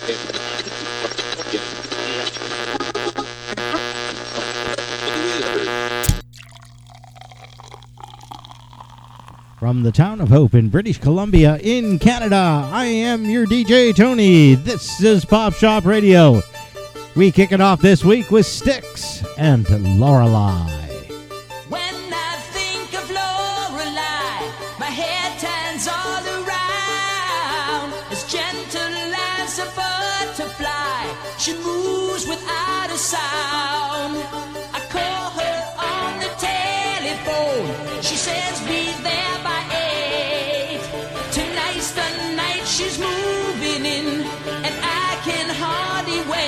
From the town of Hope in British Columbia in Canada, I am your DJ Tony. This is Pop Shop Radio. We kick it off this week with Styx and Lorelei. When I think of Lorelei, my head turns all around. As gentle as a butterfly, she moves without a sound. I call her on the telephone. She says be there by 8. Tonight's the night she's moving in, and I can hardly wait.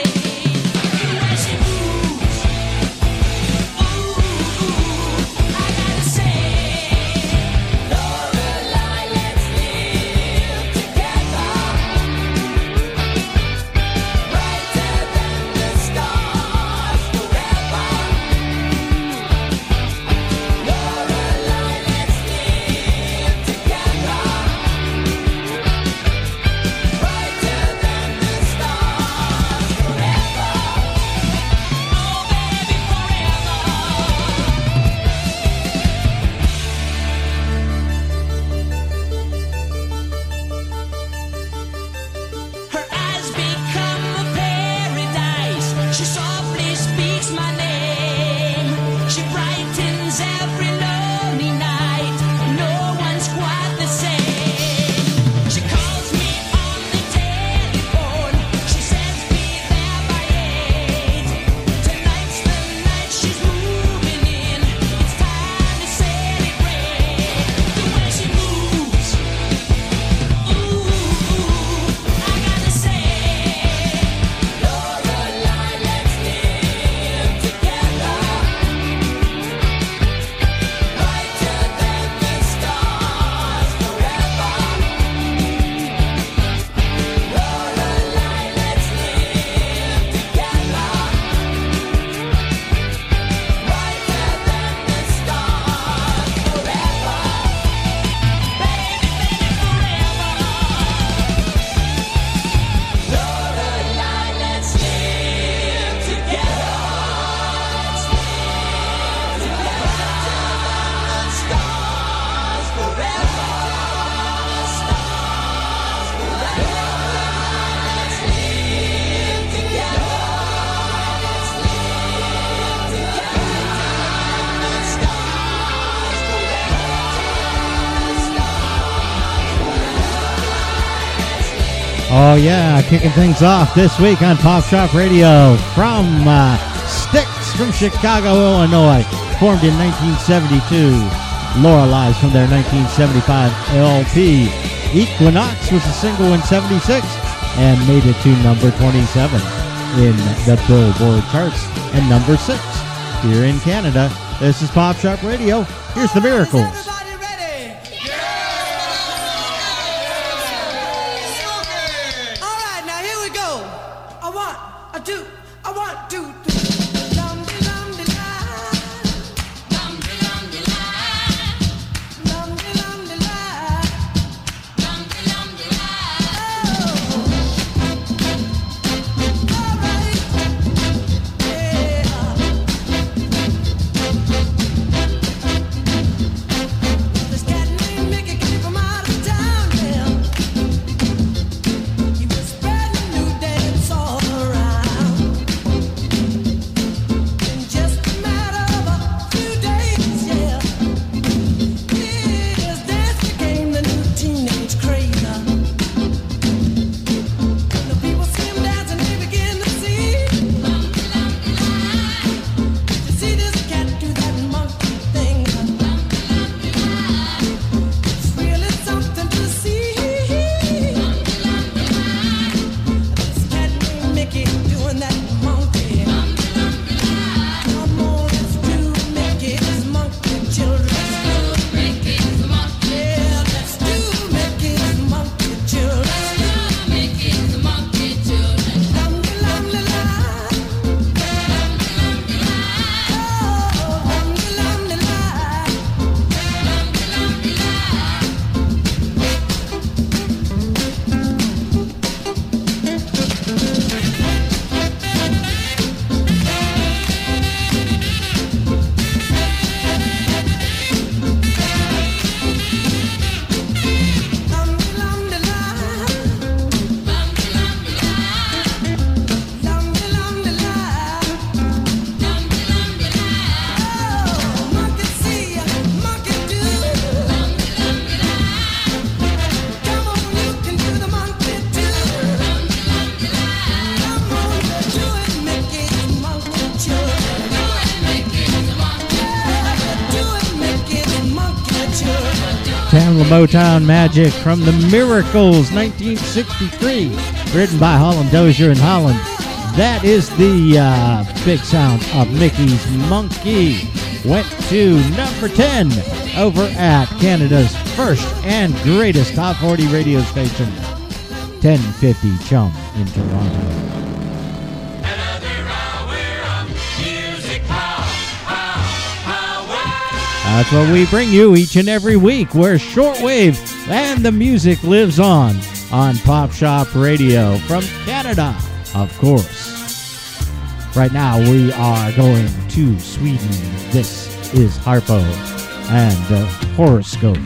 Oh yeah, kicking things off this week on Pop Shop Radio from Styx from Chicago, Illinois, formed in 1972. Lorelei's from their 1975 LP. Equinox was a single in 76 and made it to number 27 in the Billboard charts and number 6 here in Canada. This is Pop Shop Radio. Here's the Miracles. Tamla Motown Magic from The Miracles, 1963, written by Holland Dozier and Holland. That is the big sound of Mickey's Monkey. Went to number 10 over at Canada's first and greatest top 40 radio station, 1050 Chum in Toronto. That's what we bring you each and every week, where shortwave and the music lives on Pop Shop Radio from Canada, of course. Right now we are going to Sweden. This is Harpo and Horoscope.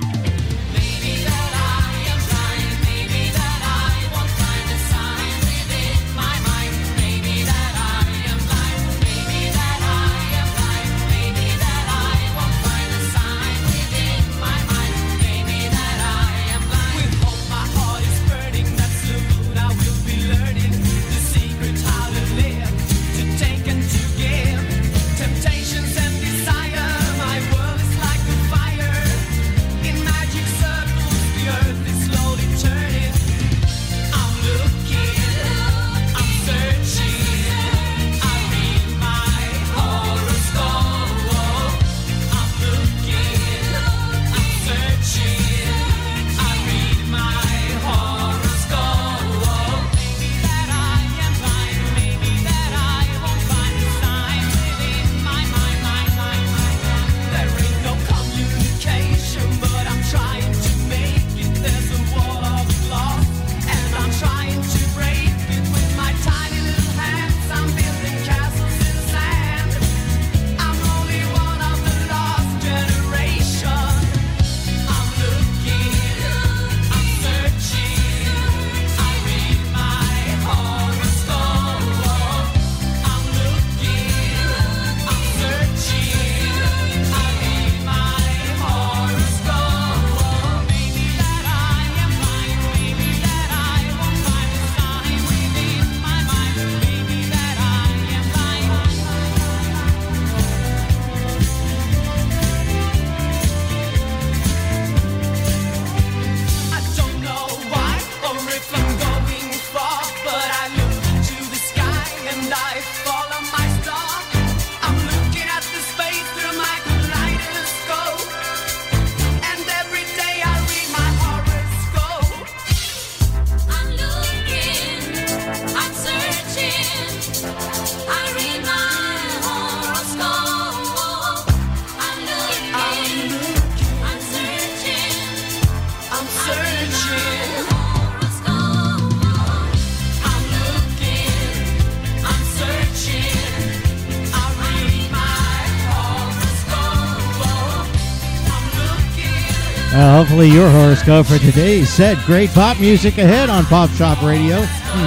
Hopefully your horoscope for today said great pop music ahead on Pop Shop Radio.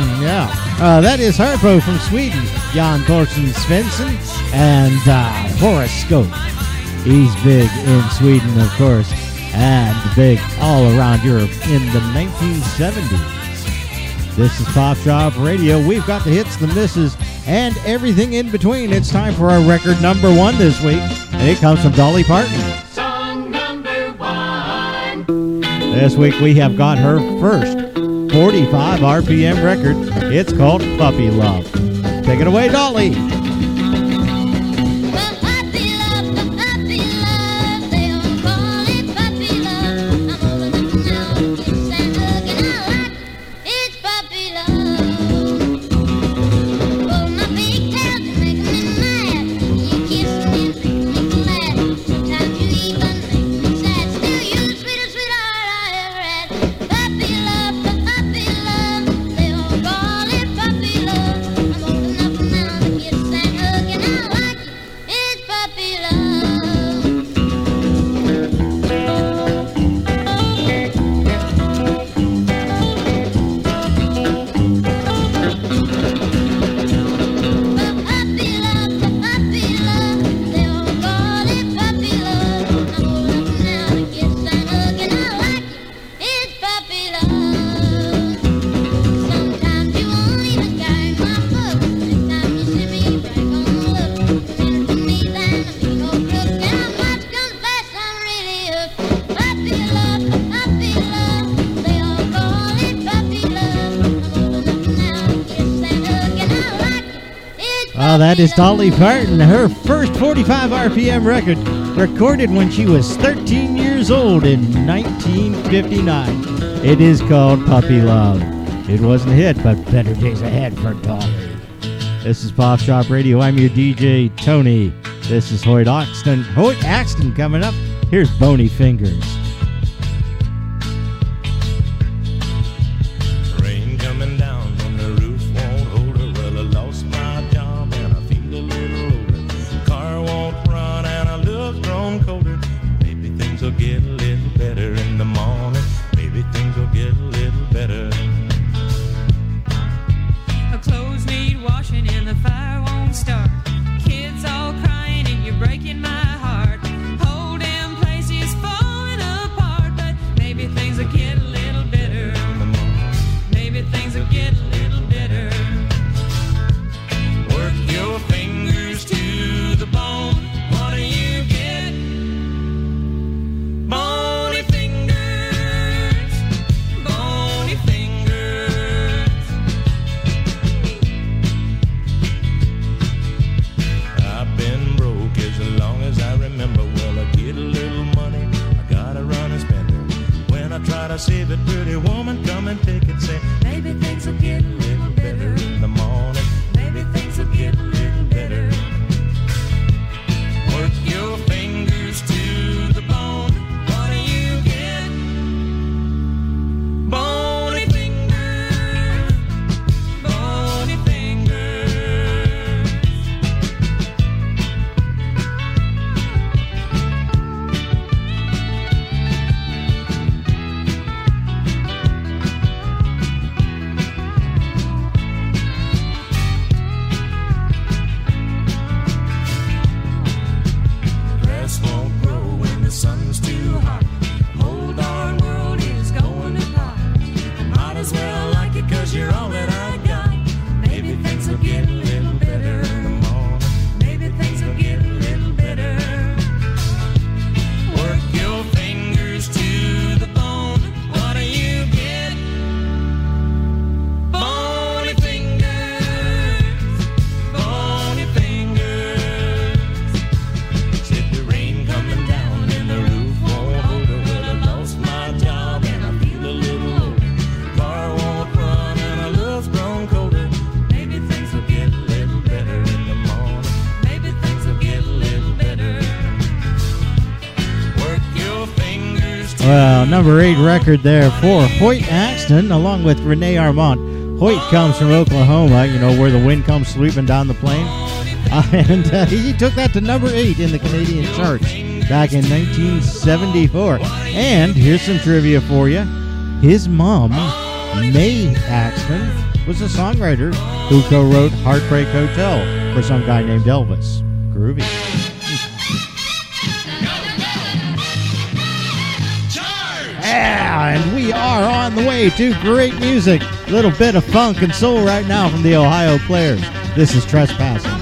That is Harpo from Sweden, Jan Thorsten Svensson, and Horoscope. He's big in Sweden, of course, and big all around Europe in the 1970s. This is Pop Shop Radio. We've got the hits, the misses, and everything in between. It's time for our record number 1 this week, and it comes from Dolly Parton. This week we have got her first 45 RPM record. It's called Puppy Love. Take it away, Dolly. Puppy love, they all call it puppy love. I'm old enough now to get sad. Oh, that is Dolly Parton, her first 45 RPM record, recorded when she was 13 years old in 1959. It is called Puppy Love. It wasn't a hit, but better days ahead for Dolly. This is Pop Shop Radio. I'm your DJ, Tony. This is Hoyt Axton. Hoyt Axton coming up. Here's Bony Fingers. Well, number 8 record there for Hoyt Axton, along with Renee Armand. Hoyt comes from Oklahoma, you know, where the wind comes sweeping down the plain. And he took that to number 8 in the Canadian charts back in 1974. And here's some trivia for you. His mom, Mae Axton, was a songwriter who co-wrote Heartbreak Hotel for some guy named Elvis. Groovy. Yeah, and we are on the way to great music. A little bit of funk and soul right now from the Ohio Players. This is Trespassing.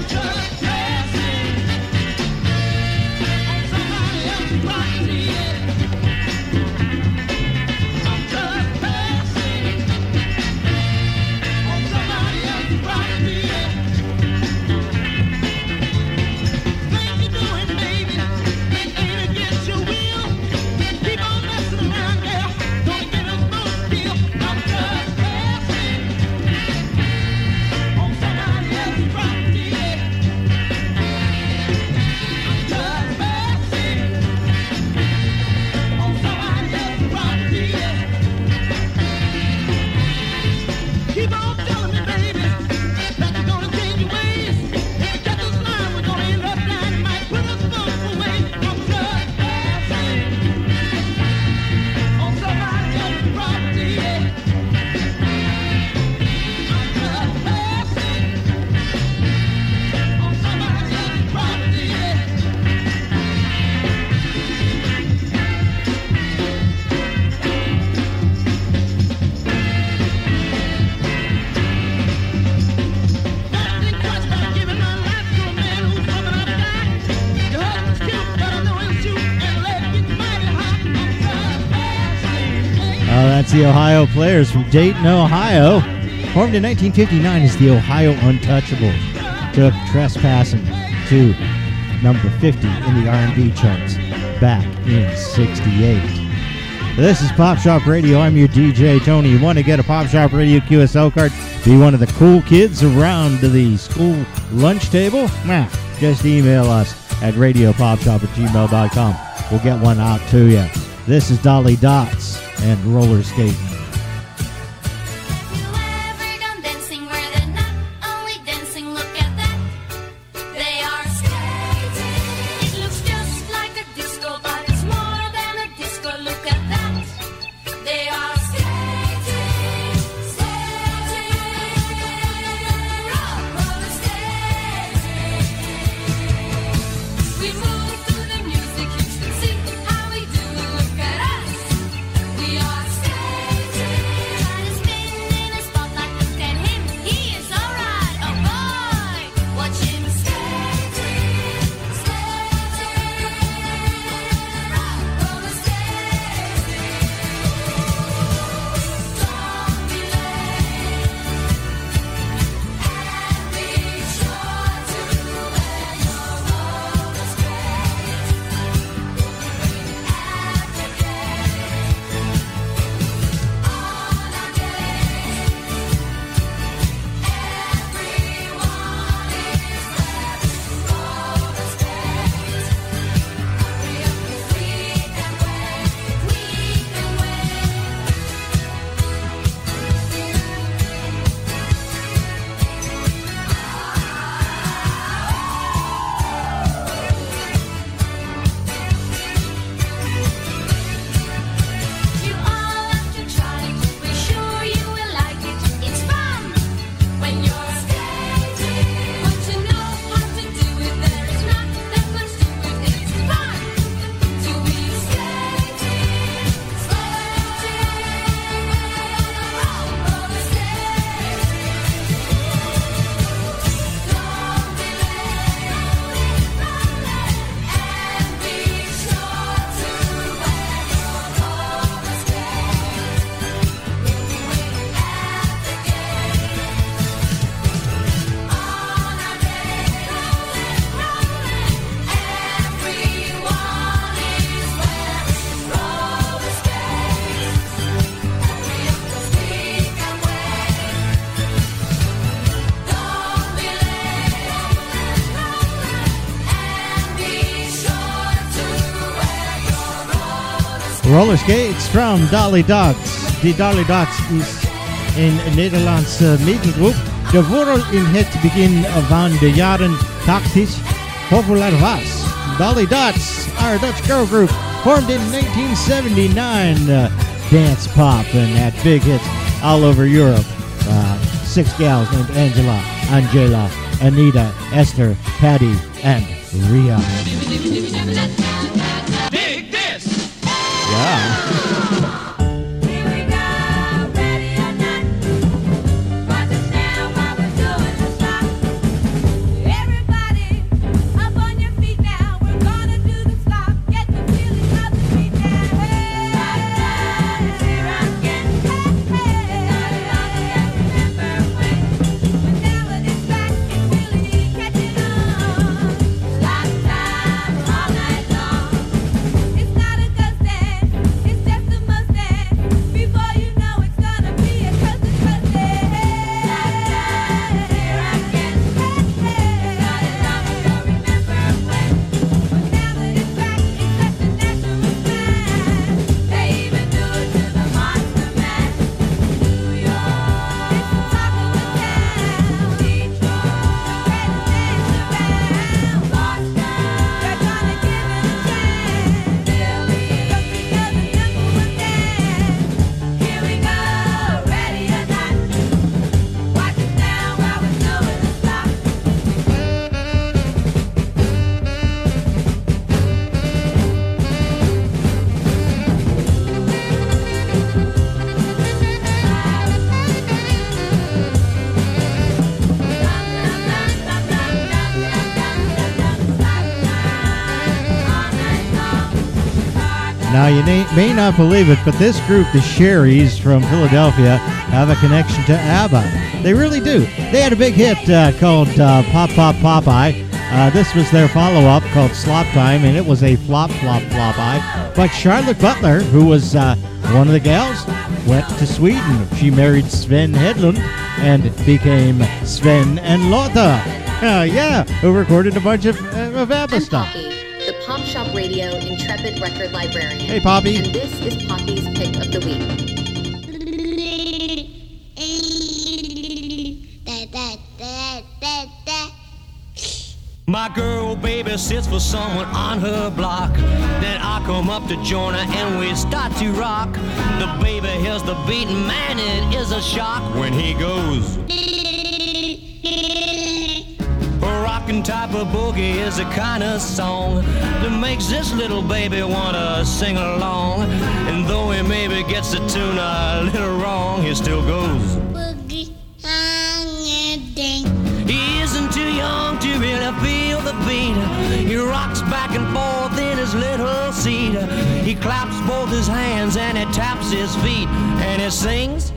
That's the Ohio Players from Dayton, Ohio. Formed in 1959 as the Ohio Untouchables. took Trespassing to number 50 in the R&B charts back in 68. This is Pop Shop Radio. I'm your DJ, Tony. You want to get a Pop Shop Radio QSL card? Be one of the cool kids around the school lunch table? Nah, just email us at radiopopshop@gmail.com. We'll get one out to you. This is Dolly Dots and Roller Skating. Roller Skates from Dolly Dots. Die Dolly Dots is een Nederlandse metalgroep die vooral in het begin van de jaren 80 populair was. Dolly Dots are a Dutch girl group formed in 1979. Dance pop and had big hits all over Europe. 6 gals named Angela, Anita, Esther, Patty, and Rhea. Dig this! Yeah. Now, you may not believe it, but this group, the Sherrys from Philadelphia, have a connection to ABBA. They really do. They had a big hit called Pop Pop Popeye. This was their follow-up called Slop Time, and it was a flop, flop, flop eye. But Charlotte Butler, who was one of the gals, went to Sweden. She married Sven Hedlund and became Sven and Lotta. Who recorded a bunch of ABBA I'm stuff. Poppy, the Pop Shop Radio Intrepid Record Librarian. Hey, Poppy. And this is Poppy's Pick of the Week. My girl baby sits for someone on her block. Then I come up to join her and we start to rock. The baby hears the beat, man, it is a shock when he goes. A rockin' type of boogie is the kind of song that makes this little baby wanna sing along. And though he maybe gets the tune a little wrong, he still goes. He isn't too young to really feel the beat. He rocks back and forth in his little seat. He claps both his hands and he taps his feet and he sings.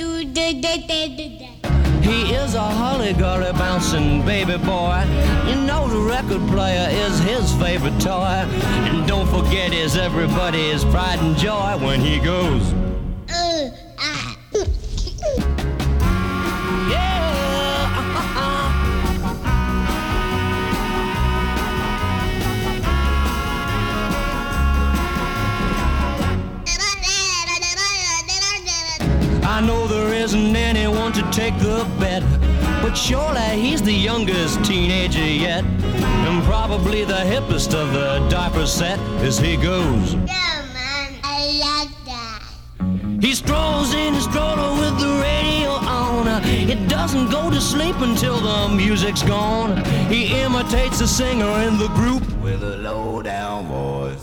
He is a holly-golly bouncing baby boy. You know the record player is his favorite toy. And don't forget he's everybody's pride and joy when he goes. I know there isn't anyone to take the bet, but surely he's the youngest teenager yet, and probably the hippest of the diaper set as he goes. Yeah, man, I like that. He strolls in his stroller with the radio on. It doesn't go to sleep until the music's gone. He imitates the singer in the group with a low-down voice.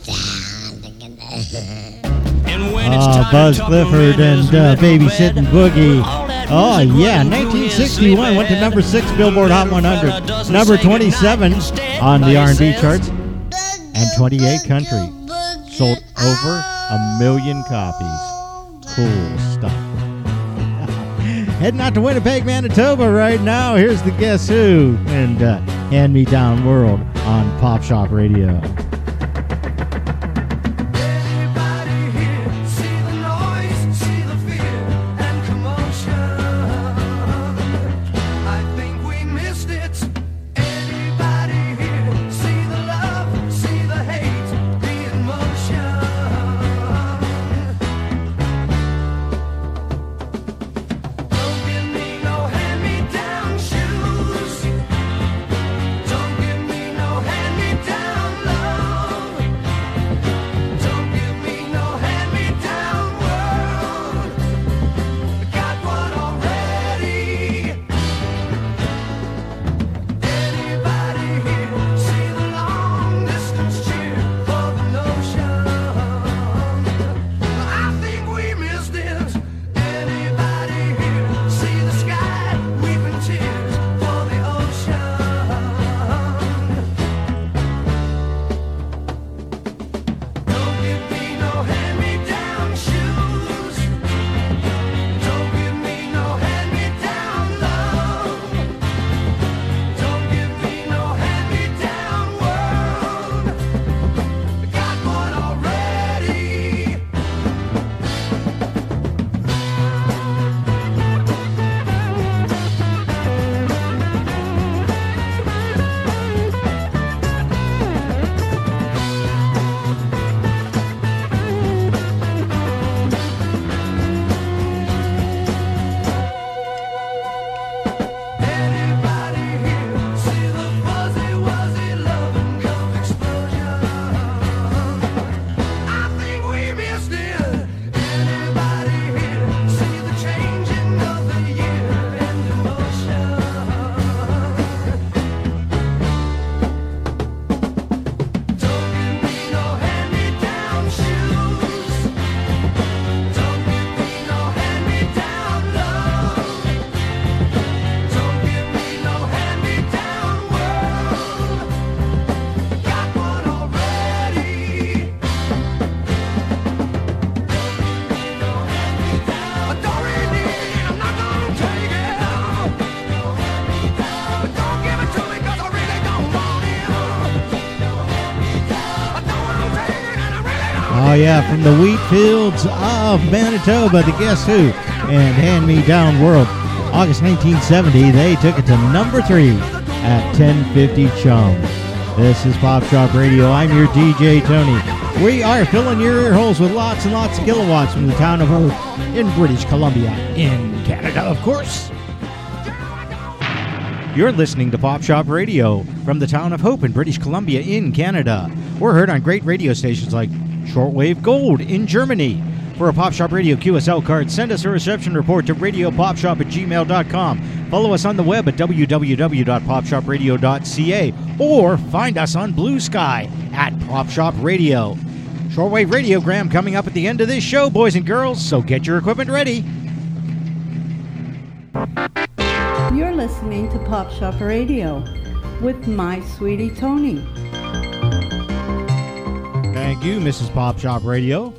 And when it's time Buzz to tuck Clifford him in his and little Babysitting bed, Boogie. all that Oh, music yeah, running through his 1961 went to sleepy number 6 head. Billboard Hot Little 100, fella doesn't number say goodnight 27 instead, on but the he R&B says, charts, and 28 country. Sold over 1 million copies. Cool stuff. Heading out to Winnipeg, Manitoba right now. Here's the Guess Who and Hand Me Down World on Pop Shop Radio. Don't give me no hand-me-down love. yeah, from the wheat fields of Manitoba, the Guess Who and Hand Me Down World. August 1970, they took it to number 3 at 1050 Chum. This is Pop Shop Radio. I'm your DJ, Tony. We are filling your ear holes with lots and lots of kilowatts from the town of Hope in British Columbia, in Canada, of course. You're listening to Pop Shop Radio from the town of Hope in British Columbia, in Canada. We're heard on great radio stations like Shortwave Gold in Germany. For a Pop Shop Radio QSL card, send us a reception report to radiopopshop@gmail.com. Follow us on the web at www.popshopradio.ca or find us on Blue Sky at Pop Shop Radio. Shortwave Radiogram coming up at the end of this show, boys and girls, so get your equipment ready. You're listening to Pop Shop Radio with my sweetie Tony. Thank you, Mrs. Pop Shop Radio.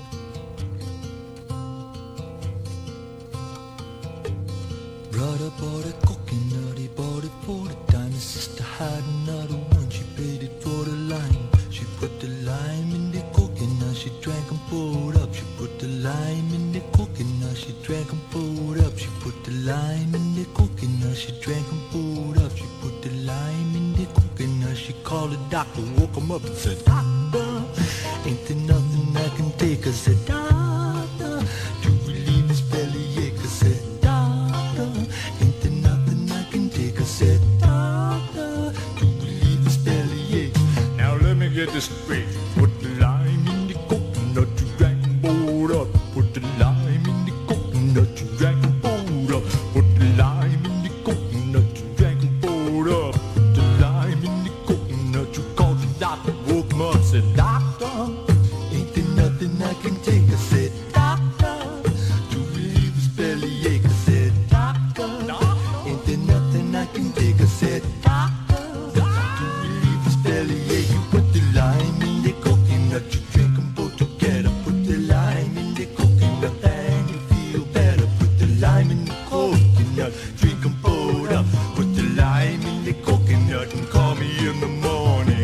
Brother bought a coconut, he bought it for the dime. His sister had another one, she paid it for the lime. She put the lime in the coconut, she drank and poured up. She put the lime in the coconut, she drank and poured up. She put the lime in the coconut, she drank and poured up. She put the lime in the coconut, she called the doctor, woke him up and said, Doctor, ain't there nothing I can take? I said, Doctor, to relieve his bellyache. I said, Doctor, ain't there nothing I can take? I said, Doctor, to relieve his bellyache. Now let me get this straight. Put the lime in the coconut, you drank and poured up. Put the lime in the coconut, you drank and poured up. Put the lime in the coconut, you drank and poured up. Put the lime in the coconut, you called the doctor, woke him up, said, Doctor, ain't there nothing I can take? I said, Doctor, to relieve his bellyache. I said, Doctor, ain't there nothing I can take? I said, Doctor, to relieve his bellyache. You put the lime in the coconut, you drink them both together. Put the lime in the coconut and you feel better. Put the lime in the coconut, drink them both up. Put the lime in the coconut and call me in the morning.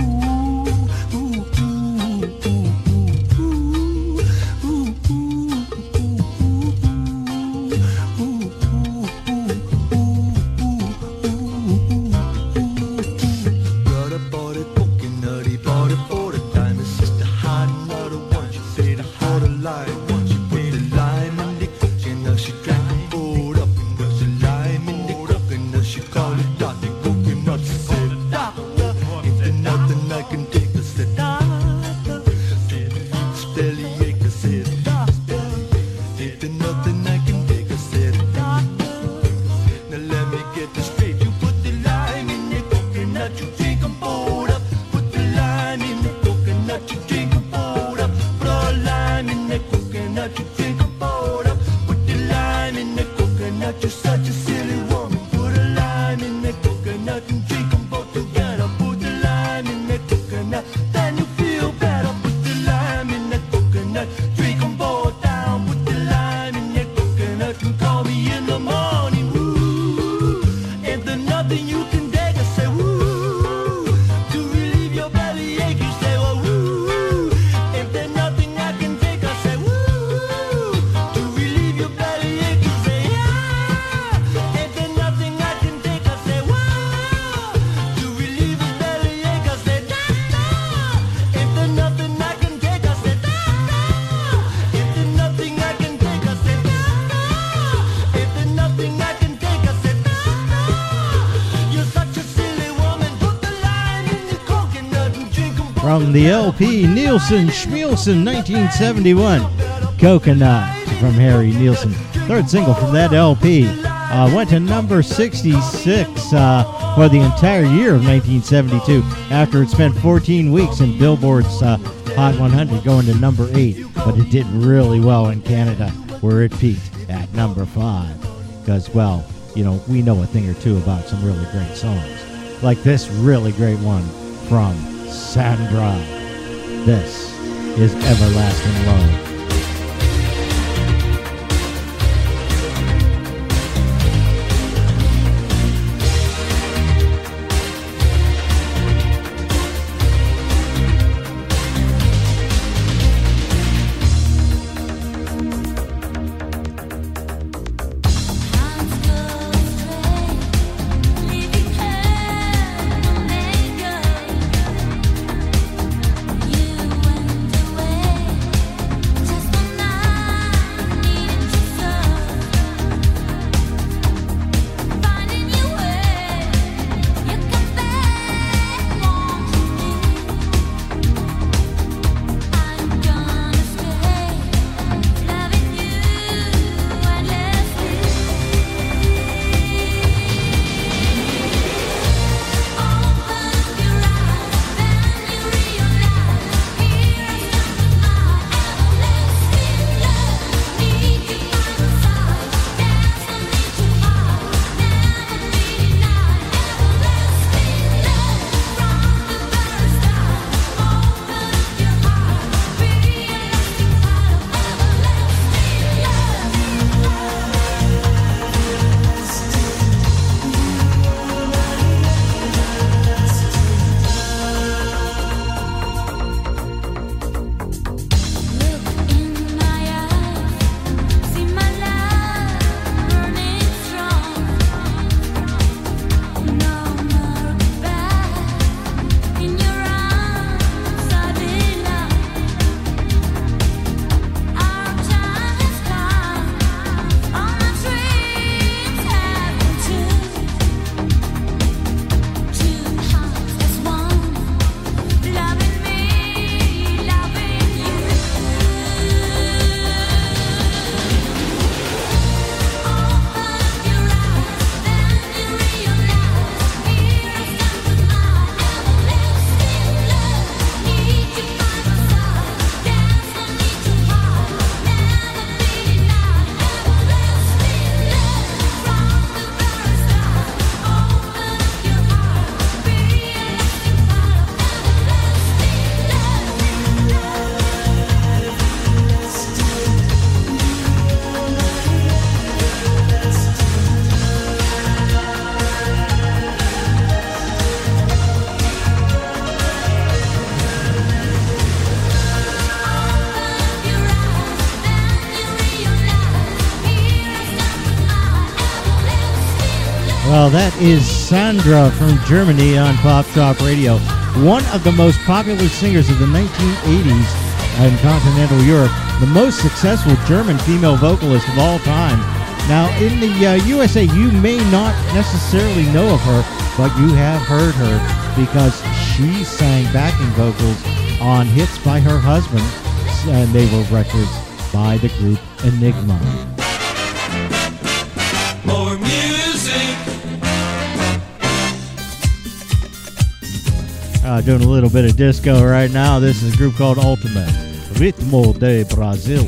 Brother bought a coconut, he bought it for the dime. His sister had another one, she paid it for the lime. She put the lime in the coconut, she drank and poured up. And there's a lime in the coconut, she called it Dr. Coconut. She said, Doctor, ain't there nothing I can take? I said, Doctor, this bellyache. I said, Doctor, ain't there nothing I can take? I said, Doctor, now let me get this straight. You put the lime in the coconut, you drink and poured up. Put the lime in the coconut, you drink and poured up. Put a lime in the coconut, you drink and poured up. Put the lime in the coconut, you're such a silly woman. Put a lime in the coconut and drink them both together. Put the lime in the coconut, then you feel better. Put the lime in the coconut, drink them both down. Put the lime in the coconut and call me in the morning. Woo, ain't there nothing you can take? I say, woo, to relieve your bellyache. You say, well, woo, ain't there nothing I can take? I say, woo, to relieve your bellyache. You say, yeah, ain't there nothing I can take? I say, woo, to relieve his bellyache. I say, Doctor, ain't there nothing I can take? I say, Doctor, ain't there nothing I can take? I say, Doctor, ain't there nothing I can take? I say, Doctor, you're such a silly woman. Put the lime in the coconut and drink them both. From the LP Nielsen Schmielsen 1971, Coconut from Harry Nielsen. Third single from that LP. Went to number 66 for the entire year of 1972 after it spent 14 weeks in Billboard's Hot 100 going to number 8. But it did really well in Canada where it peaked at number 5. Because, well, you know, we know a thing or two about some really great songs. Like this really great one from Sandra. This is Everlasting Love. Well, that is Sandra from Germany on Pop Shop Radio. One of the most popular singers of the 1980s in continental Europe. The most successful German female vocalist of all time. Now, in the USA, you may not necessarily know of her, but you have heard her because she sang backing vocals on hits by her husband, and they were records by the group Enigma. More music. Doing a little bit of disco right now. This is a group called Ultimate, Ritmo de Brasil.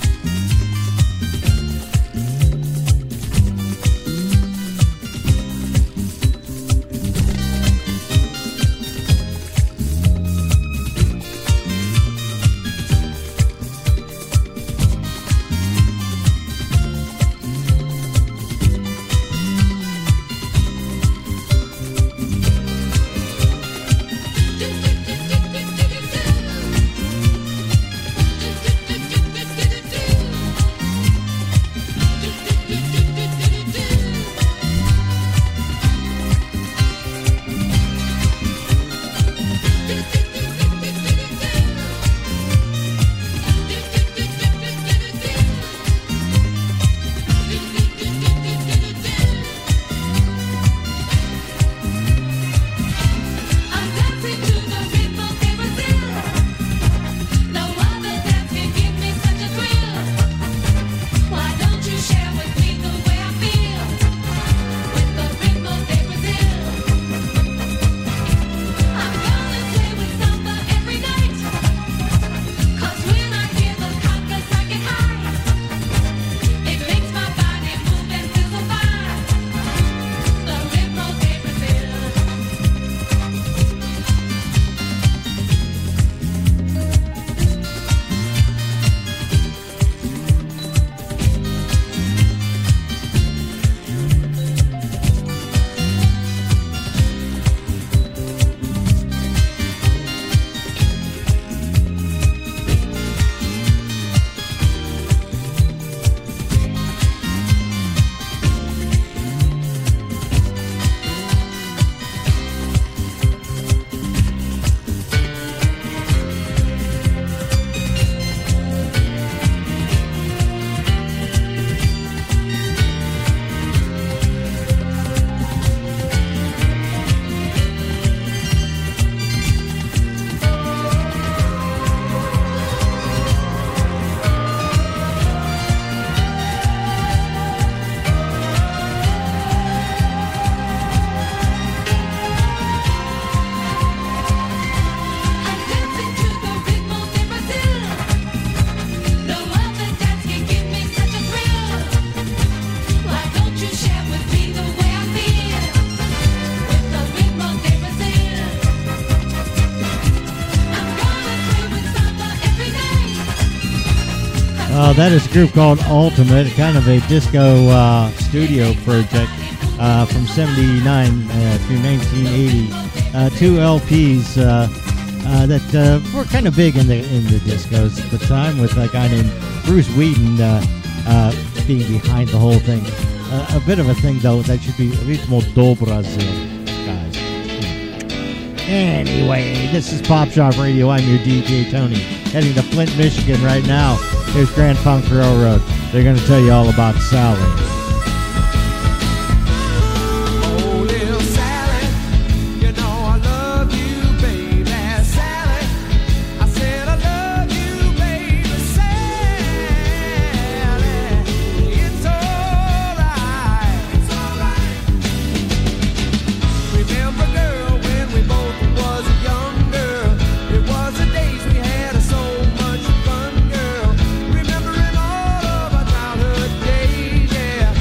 That is a group called Ultimate, kind of a disco studio project from 79 through 1980. Two LPs that were kind of big in the discos at the time, with a guy named Bruce Whedon being behind the whole thing. A bit of a thing, though, that should be Ritmo do Brasil, guys. Anyway, this is Pop Shop Radio. I'm your DJ, Tony, heading to Flint, Michigan right now. Here's Grand Funk Railroad. They're going to tell you all about Sally. Remembering all of our childhood days, yeah.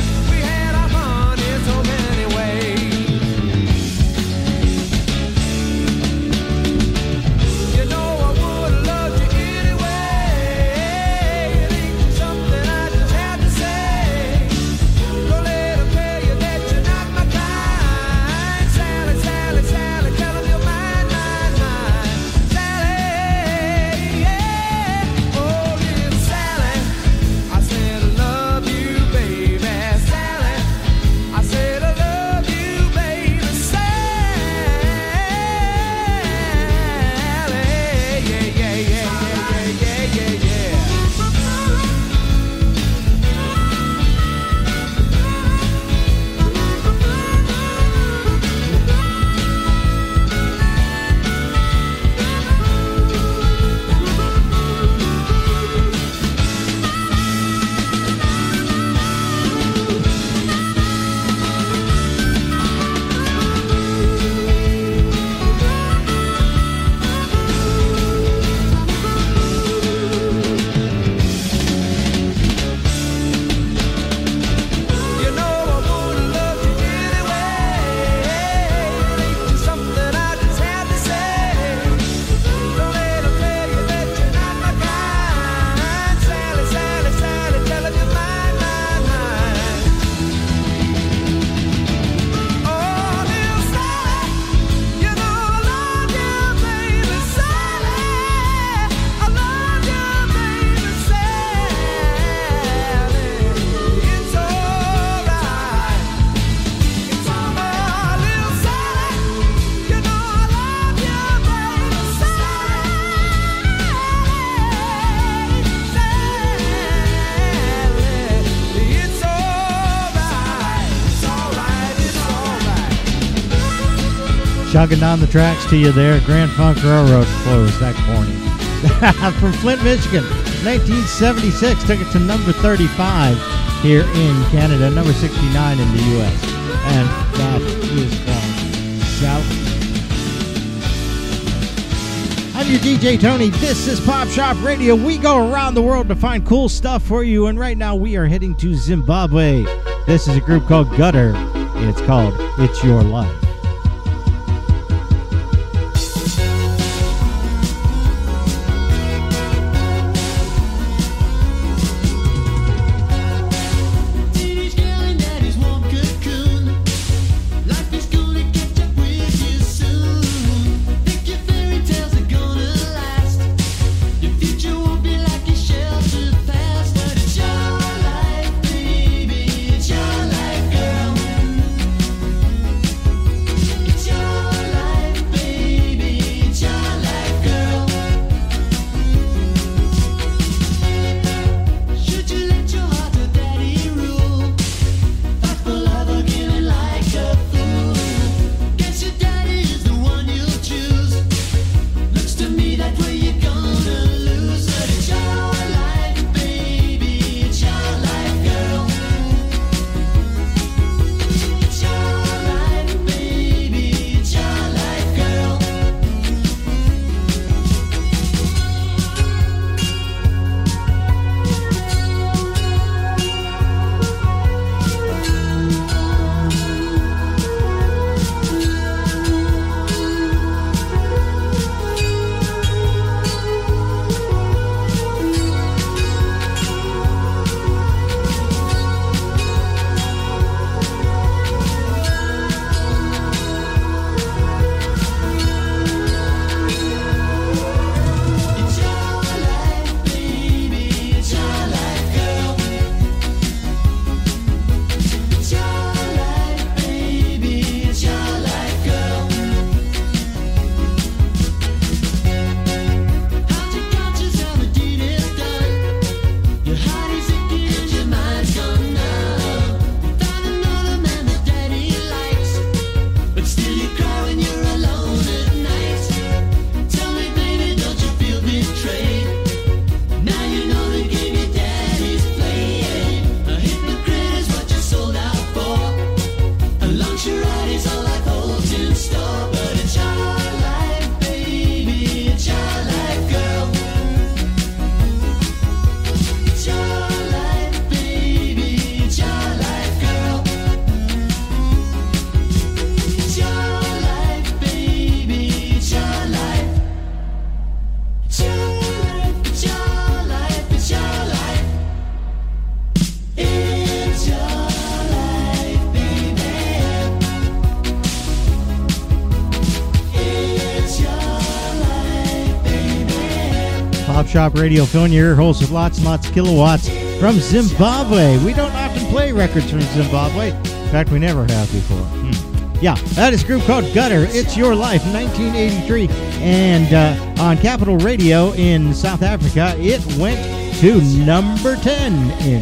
Chugging down the tracks to you there. Grand Funk Railroad closed that corny. From Flint, Michigan, 1976. Took it to number 35 here in Canada, number 69 in the U.S. And that is called South. I'm your DJ Tony. This is Pop Shop Radio. We go around the world to find cool stuff for you. And right now we are heading to Zimbabwe. This is a group called Gutter. It's called It's Your Life. Shop Radio, filling your ear holes with lots and lots of kilowatts from Zimbabwe. We don't often play records from Zimbabwe. In fact, we never have before. Yeah, that is a group called Gutter. It's Your Life, 1983. And on Capital Radio in South Africa, it went to number 10 in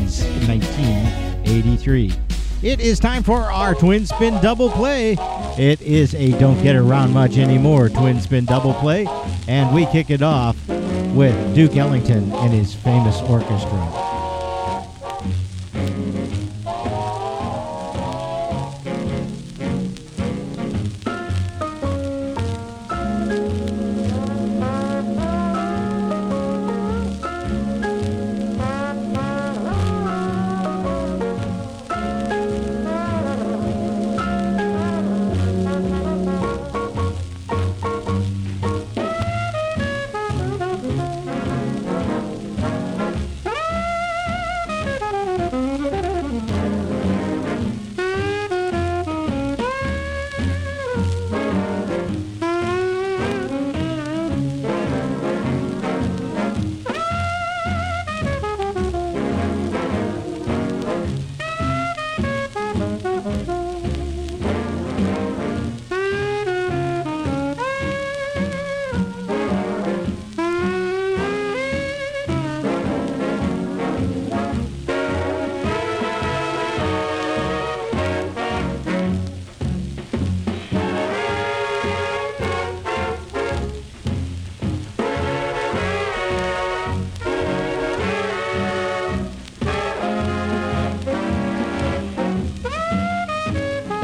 1983. It is time for our Twin Spin Double Play. It is a don't get around much anymore Twin Spin Double Play. And we kick it off with Duke Ellington and his famous orchestra.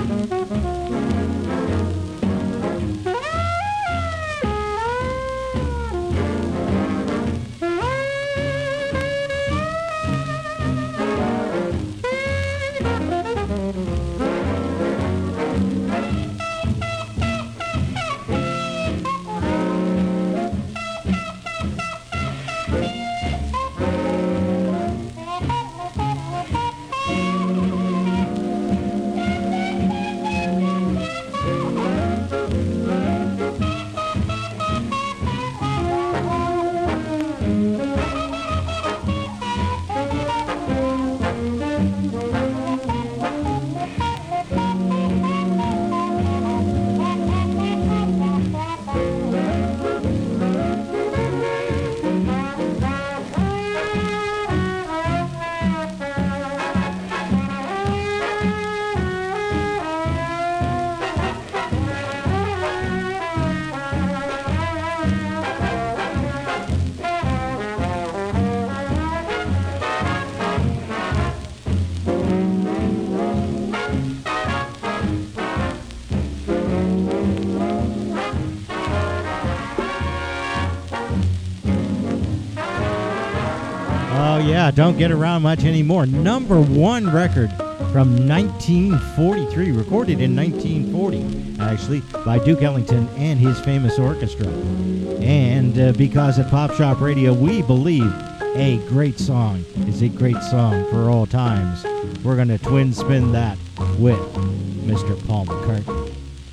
Oh, yeah, don't get around much anymore. Number one record from 1943, recorded in 1940, actually, by Duke Ellington and his famous orchestra. And because at Pop Shop Radio, we believe a great song is a great song for all times, we're going to twin spin that with Mr. Paul McCartney.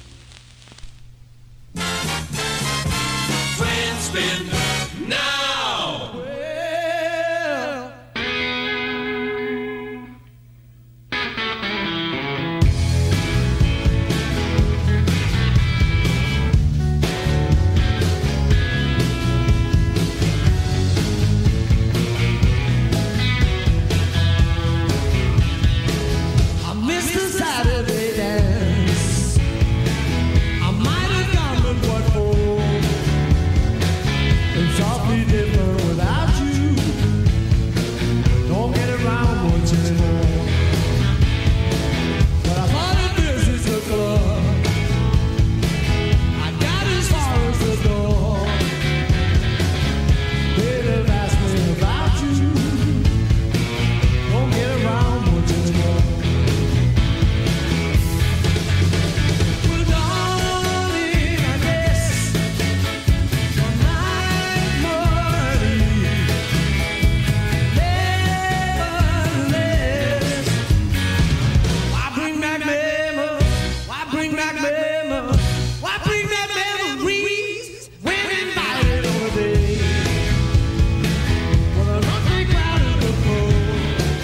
Twin spin now. I miss the Saturday dance. I might have gone, but what for? It's awfully different without you. Don't get around much anymore. But I thought if this is the club, I got as far as the door. They'd have asked me about you. Don't get around much anymore. Well, darling, I guess my money, nevertheless, why bring back memories? Why bring back memories? Why bring back memories when invited on a day when an ugly crowd is the cold?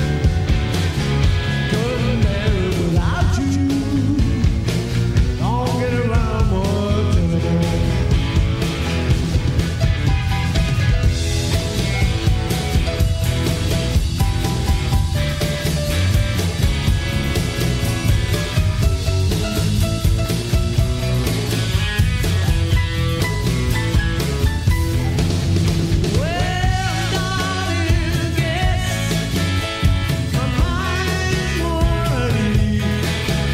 Couldn't bear it without you. Don't get around much anymore. Well, darling, guess my mind's more at ease.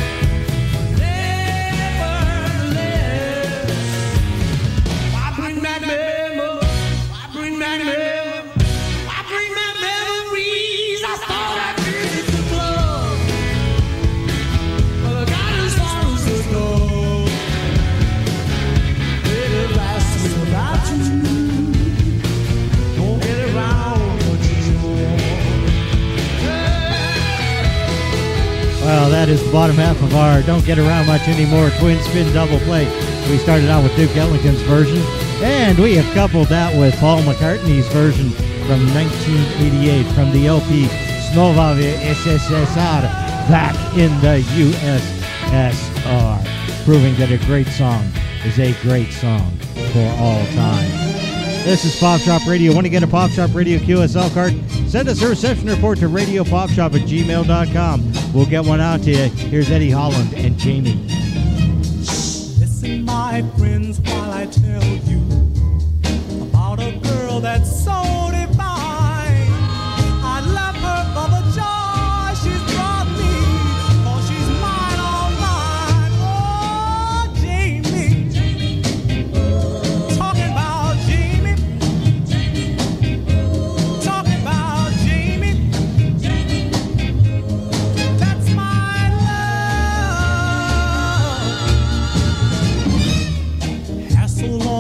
Nevertheless, why bring back memories? Why bring back memories? Why bring back memories? I thought I visited the club, but I got as far as the door. They'd have asked me about you. Don't get around much anymore. Well, that is the bottom half of our Don't Get Around Much Anymore twin spin double play. We started out with Duke Ellington's version, and we have coupled that with Paul McCartney's version from 1988 from the LP Snovavi SSSR back in the USSR, proving that a great song is a great song for all time. This is Pop Shop Radio. Want to get a Pop Shop Radio QSL card? Send us a reception report to radiopopshop@gmail.com. We'll get one out to you. Here's Eddie Holland and Jamie. Listen, my friends, while I tell you about a girl that's so divine. I love her for the joy she's brought me, for she's mine, all mine.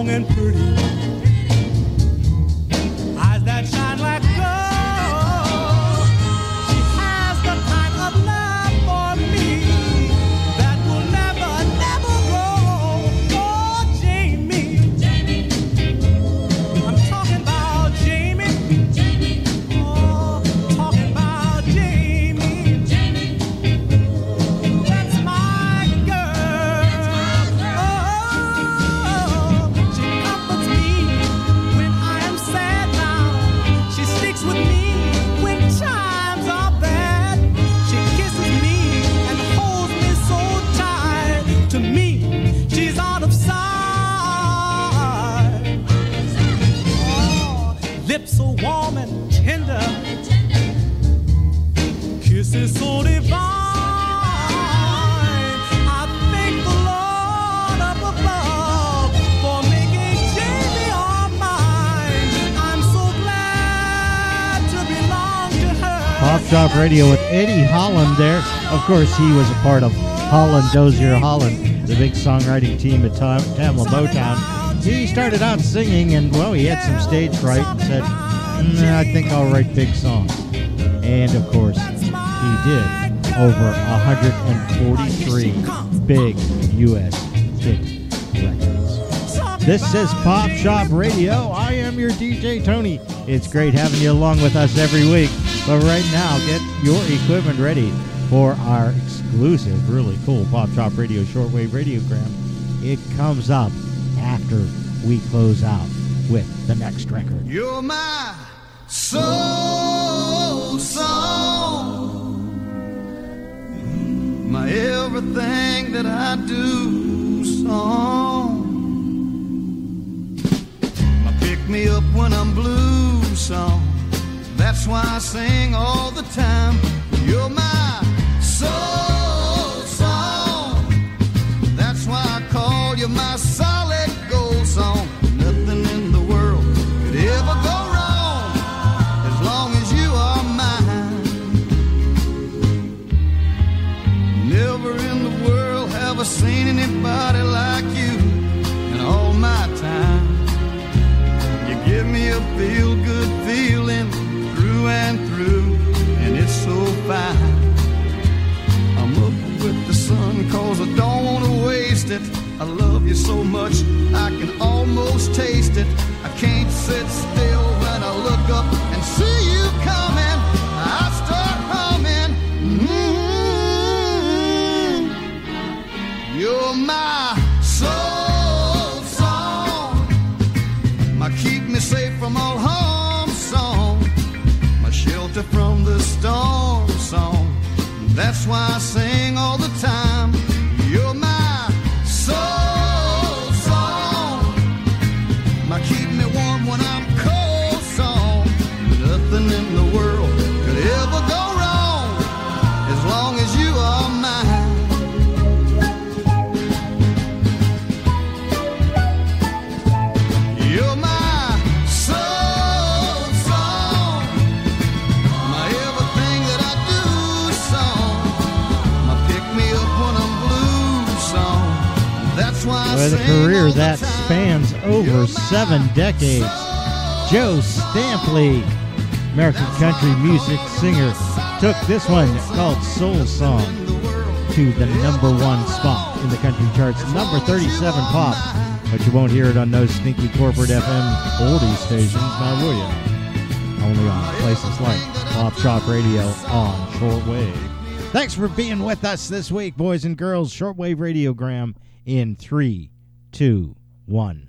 young and pretty, eyes that shine like gold. She has the kind of love for me that will never, never grow. Oh, Jamie, I'm talking about Jamie. Oh, talking about Jamie. That's my girl. Oh, she comforts me when I am sad now. She sticks with me when times are bad. She kisses me and holds me so tight. To me, she's out of sight. Oh, lips so warm and tender, kisses so divine. I thank the Lord up above for making Jamie all mine. I'm so glad to belong to her. Pop Shop Radio with Eddie Holland there. Of course, he was a part of Holland Dozier Holland, the big songwriting team at Tamla Motown. He started out singing, and, well, he had some stage fright and said, I think I'll write big songs. And, of course, he did over 143 big U.S. hit records. This is Pop Shop Radio. I am your DJ, Tony. It's great having you along with us every week. But right now, get your equipment ready for our exclusive, really cool Pop Shop Radio shortwave radiogram. It comes up after we close out with the next record. You're my soul song, my everything that I do song, my pick me up when I'm blue song. That's why I sing all the time. You're my soul song. That's why I call you my solid gold song. Nothing in the world could ever go wrong as long as you are mine. Never in the world have I seen anybody like you in all my time. You give me a feel-good feeling through and through, and it's so fine. I'm up with the sun 'cause I don't want to waste it. I love you so much I can almost taste it. I can't sit still when I look up and see you coming. I start humming. You're my soul song, my keep me safe from all harm song, my shelter from the storm song. That's why I sing all the time. You're my soul song, my keep me warm when I'm cold song. Nothing in the world could ever go wrong as long as you are mine. You're my soul song, my everything that I do song, my pick me up when I'm blue song. That's why I With a sing career all the that time. spans over 7 decades, Joe Stampley, American country music singer, took this one called Soul Song to the #1 spot in the country charts, number 37 pop. But you won't hear it on those stinky corporate FM oldie stations, now will you? Only on places like Pop Shop Radio on shortwave. Thanks for being with us this week, boys and girls. Shortwave radiogram in 3, 2, 1.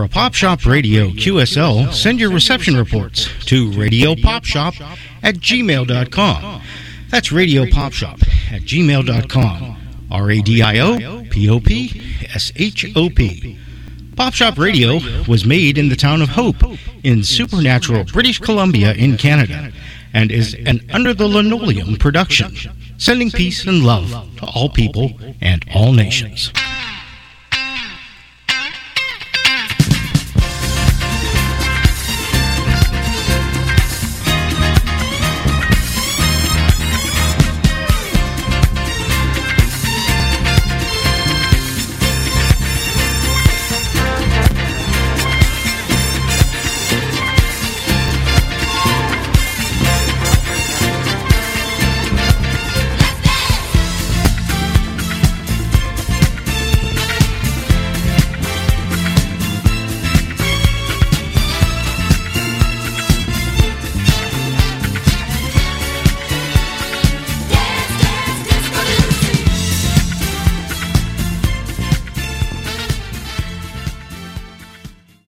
For Pop Shop Radio QSL, send your reception reports to radiopopshop@gmail.com. That's radiopopshop@gmail.com. RADIOPOPSHOP. Pop Shop Radio was made in the town of Hope in supernatural British Columbia in Canada and is an Under the Linoleum production, sending peace and love to all people and all nations.